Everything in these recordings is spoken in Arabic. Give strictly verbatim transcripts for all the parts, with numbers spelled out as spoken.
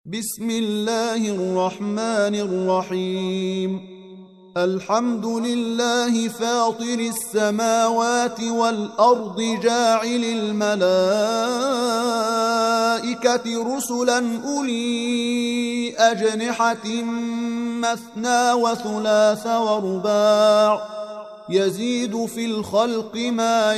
بسم الله الرحمن الرحيم. الحمد لله فاطر السماوات والأرض جاعل الملائكة رسلا أولي أجنحة مثنى وثلاث ورباع يزيد في الخلق ما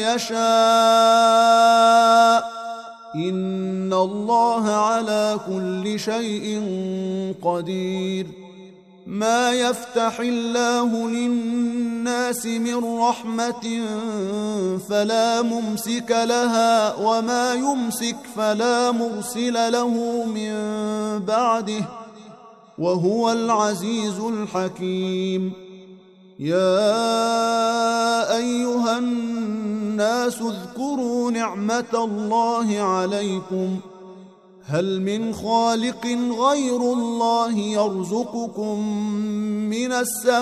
يشاء إن الله على كل شيء قدير. ما يفتح الله للناس من رحمة فلا ممسك لها وما يمسك فلا مرسل له من بعده وهو العزيز الحكيم. يا أيها الناس اذكروا نعمة الله عليكم هل من خالق غير الله يرزقكم من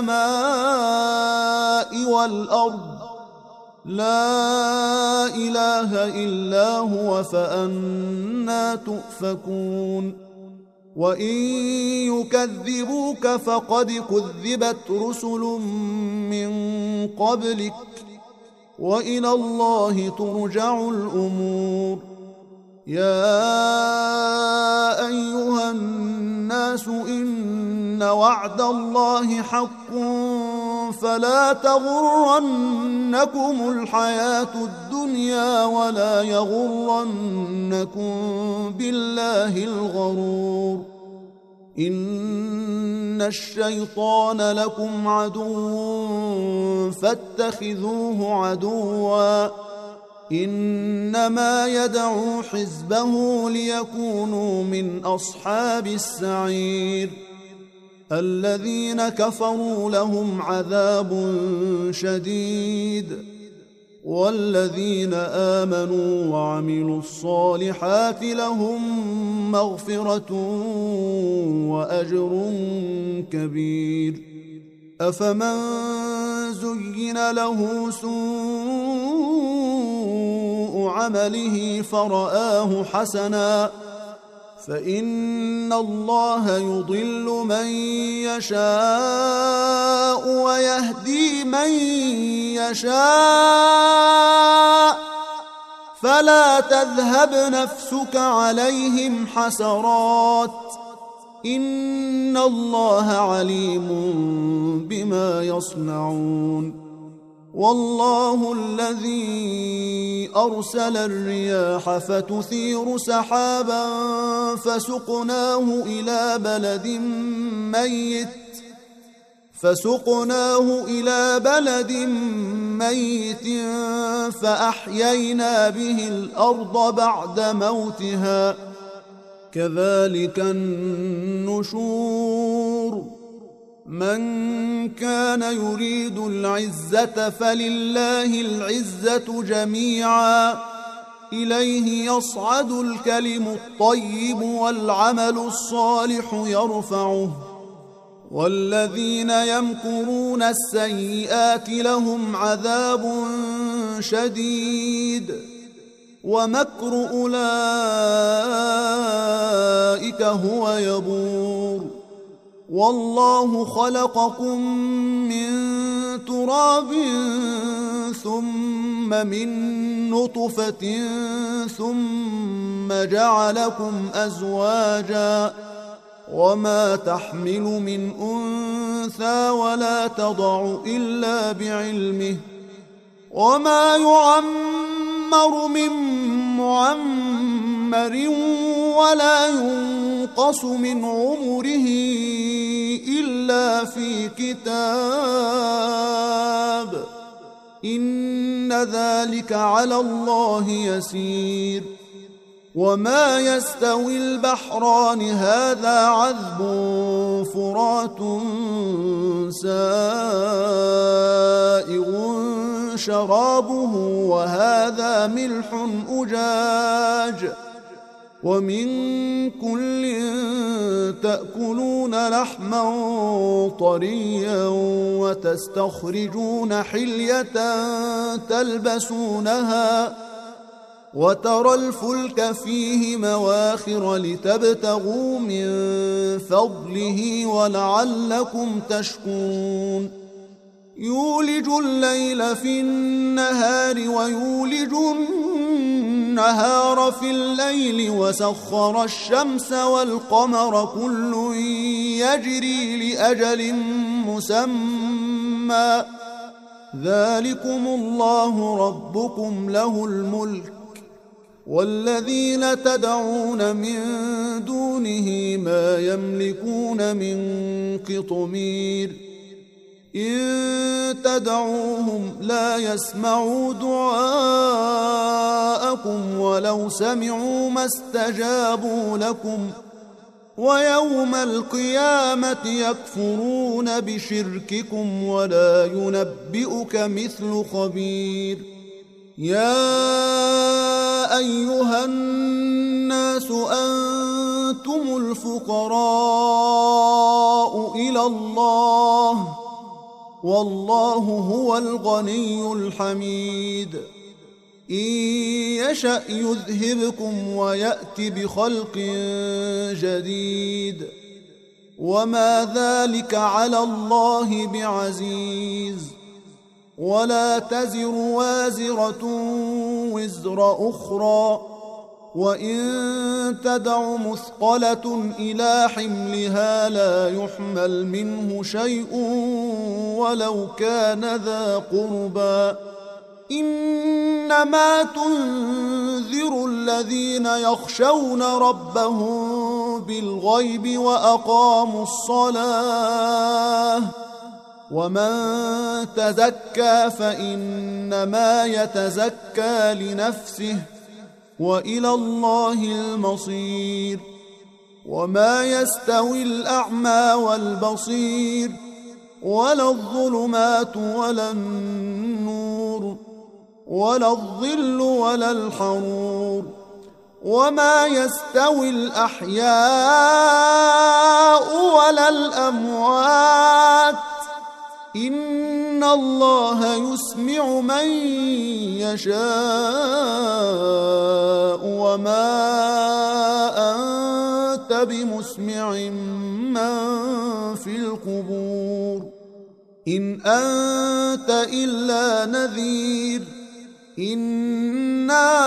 السماء والأرض لا إله إلا هو فأنى تؤفكون. وإن يكذبوك فقد كذبت رسل من قبلك وإلى الله ترجع الأمور. يا أيها الناس إن وعد الله حق فلا تغرنكم الحياة الدنيا ولا يغرنكم بالله الغرور. إن الشيطان لكم عدو فاتخذوه عدوا إنما يدعو حزبه ليكونوا من أصحاب السعير. الذين كفروا لهم عذاب شديد والذين آمنوا وعملوا الصالحات لهم مغفرة وأجر كبير. أفمن زين له سوء عمله فرآه حسنا فإن الله يضل من يشاء ويهدي من يشاء فلا تذهب نفسك عليهم حسرات إن الله عليم بما يصنعون. والله الذي أرسل الرياح فتثير سحابا فسقناه إلى بلد ميت فسقناه إلى بلد ميت فأحيينا به الأرض بعد موتها كذلك النشور. من كان يريد العزة فلله العزة جميعا إليه يصعد الكلم الطيب والعمل الصالح يرفعه والذين يمكرون السيئات لهم عذاب شديد ومكر أولئك هو يبور. والله خلقكم من تراب ثم من نطفة ثم جعلكم أزواجا وما تحمل من أنثى ولا تضع إلا بعلمه وما يعمر من معمر ولا ينقص من عمره إلا في كتاب إن ذلك على الله يسير. وما يستوي البحران هذا عذب فرات سائغ شرابه وهذا ملح أجاج ومن كل تأكلون لحما طريا وتستخرجون حلية تلبسونها وترى الفلك فيه مواخر لتبتغوا من فضله ولعلكم تشكرون يولج الليل في النهار ويولج النهار في الليل وسخر الشمس والقمر كل يجري لأجل مسمى ذلكم الله ربكم له الملك والذين تدعون من دونه ما يملكون من قطمير إن تدعوهم لا يسمعوا دعاءكم ولو سمعوا ما استجابوا لكم ويوم القيامة يكفرون بشرككم ولا ينبئك مثل خبير يا أيها الناس أنتم الفقراء إلى الله والله هو الغني الحميد إن يشأ يذهبكم ويأت بخلق جديد وما ذلك على الله بعزيز ولا تزر وازرة وزر أخرى وإن تدع مثقلة إلى حملها لا يحمل منه شيء ولو كان ذا قربى إنما تنذر الذين يخشون ربهم بالغيب وأقاموا الصلاة ومن تزكى فإنما يتزكى لنفسه وإلى الله المصير وما يستوي الأعمى والبصير ولا الظلمات ولا النور ولا الظل ولا الحرور وما يستوي الأحياء ولا الأموات إن الله يسمع من يشاء وما أنت بمسمع من في القبور إن أنت إلا نذير إنا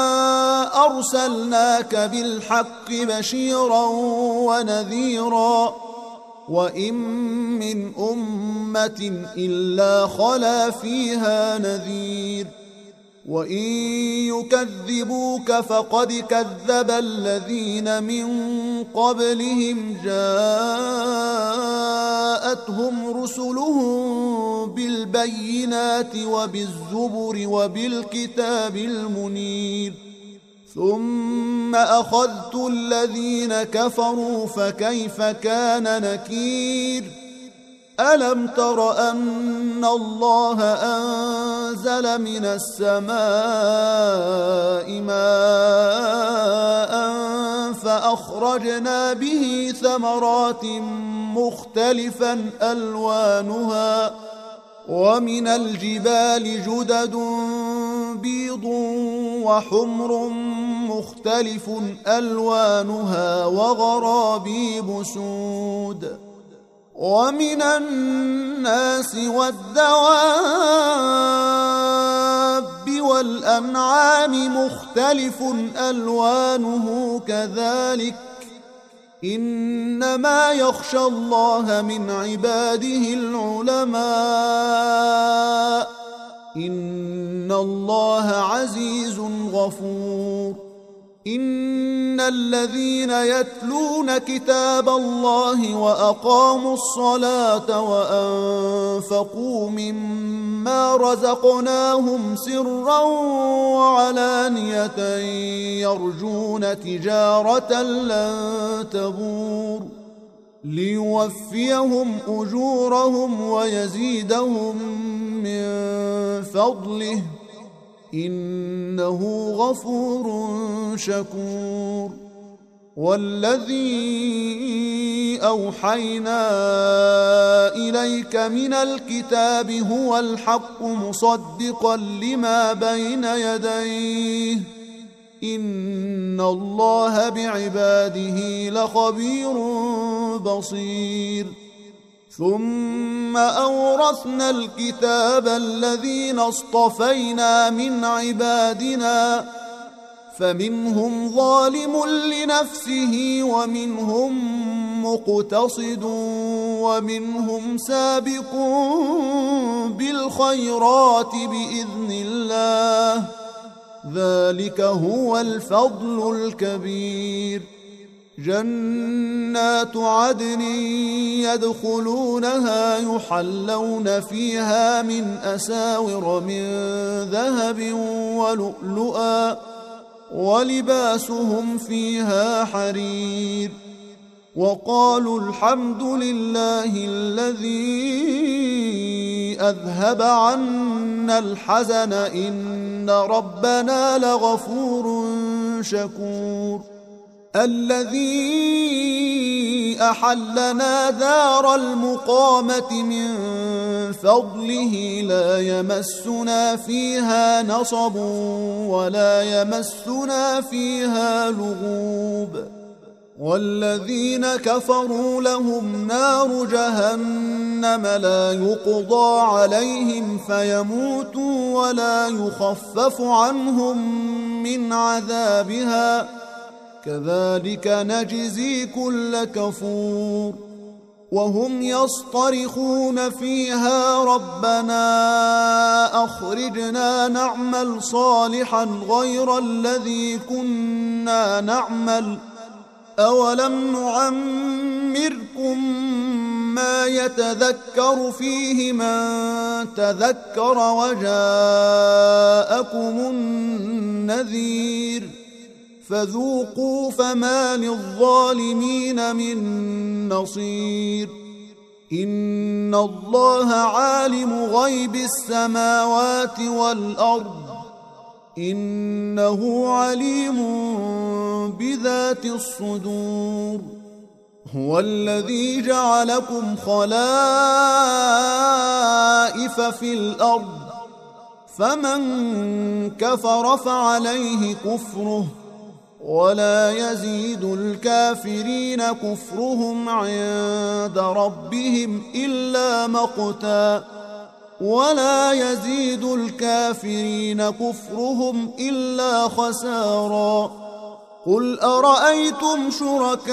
أرسلناك بالحق بشيرا ونذيرا وإن من أمة إلا خلا فيها نذير وإن يكذبوك فقد كذب الذين من قبلهم جاءتهم رسلهم بالبينات وبالزبر وبالكتاب المنير ثم أخذت الذين كفروا فكيف كان نكير ألم تر أن الله أنزل من السماء ماء فأخرجنا به ثمرات مختلفا ألوانها ومن الجبال جدد بيض وحمر مختلف ألوانها وغرابيب سود ومن الناس والدواب والأنعام مختلف ألوانه كذلك إنما يخشى الله من عباده العلماء إن الله عزيز غفور إن الذين يتلون كتاب الله وأقاموا الصلاة وأنفقوا مما رزقناهم سرا وعلانية يرجون تجارة لن تبور ليوفيهم أجورهم ويزيدهم من فضله إنه غفور شكور والذي أوحينا إليك من الكتاب هو الحق مصدقا لما بين يديه إن الله بعباده لخبير بصير. ثم أورثنا الكتاب الذين اصطفينا من عبادنا فمنهم ظالم لنفسه ومنهم مقتصد ومنهم سابق بالخيرات بإذن الله، ذلك هو الفضل الكبير. جنات عدن يدخلونها يحلون فيها من أساور من ذهب ولؤلؤا ولباسهم فيها حرير. وقالوا الحمد لله الذي أذهب عنا الحزن إن ربنا لغفور شكور. الذي أحلنا دار المقامة من فضله لا يمسنا فيها نصب ولا يمسنا فيها لغوب. والذين كفروا لهم نار جهنم لا يقضى عليهم فيموتوا ولا يخفف عنهم من عذابها كذلك نجزي كل كفور. وهم يصطرخون فيها ربنا أخرجنا نعمل صالحا غير الذي كنا نعمل أولم نعمركم ما يتذكر فيه من تذكر وجاءكم النذير فذوقوا فما للظالمين من نصير. إن الله عالم غيب السماوات والأرض إنه عليم بذات الصدور. هو الذي جعلكم خلائف في الأرض فمن كفر فعليه كفره ولا يزيد الكافرين كفرهم عند ربهم إلا مقتا ولا يزيد الكافرين كفرهم إلا خسارا. قل أرأيتم شركاءكم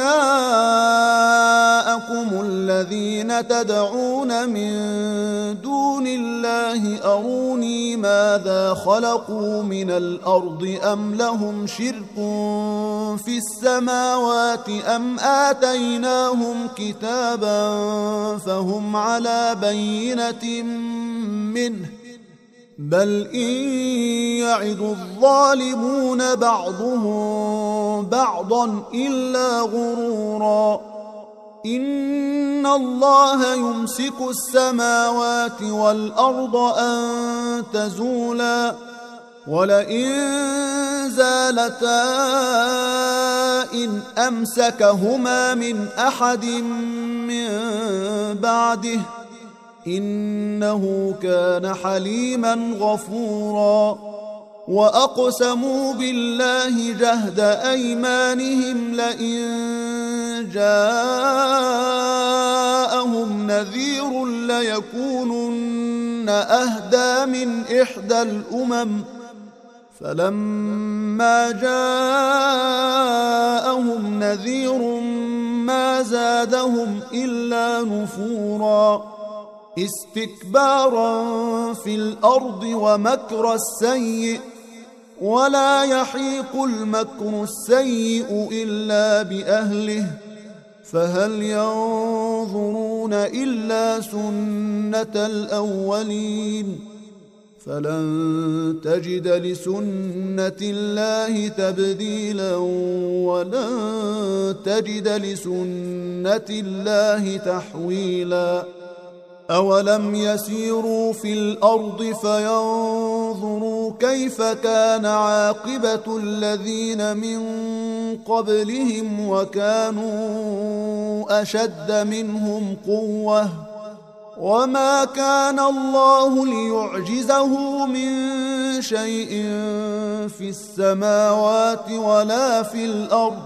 الذين تدعون من دون الله أروني ماذا خلقوا من الأرض أم لهم شرك في السماوات أم آتيناهم كتابا فهم على بينة منه بل إن يعد الظالمون بعضهم بعضا إلا غرورا. إن الله يمسك السماوات والأرض أن تزولا ولئن زالتا إن أمسكهما من أحد من بعده إنه كان حليما غفورا. وأقسموا بالله جهد أيمانهم لئن جاءهم نذير ليكونن أهدى من إحدى الأمم فلما جاءهم نذير ما زادهم إلا نفورا. استكبارا في الأرض ومكر السيء ولا يحيق المكر السيء إلا بأهله فهل ينظرون إلا سنة الأولين فلن تجد لسنة الله تبديلا ولن تجد لسنة الله تحويلا. أولم يسيروا في الأرض فينظروا كيف كان عاقبة الذين من قبلهم وكانوا أشد منهم قوة وما كان الله ليعجزه من شيء في السماوات ولا في الأرض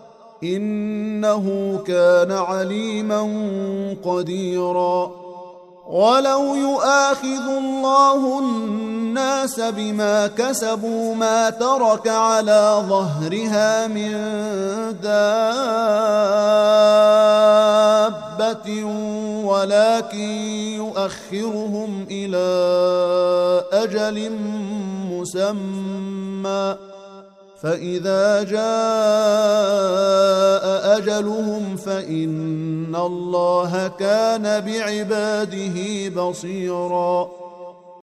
إنه كان عليما قديرا ولو يؤاخذ الله الناس بما كسبوا ما ترك على ظهرها من دابة ولكن يؤخرهم إلى أجل مسمى فإذا جاء أجلهم فإن الله كان بعباده بصيراً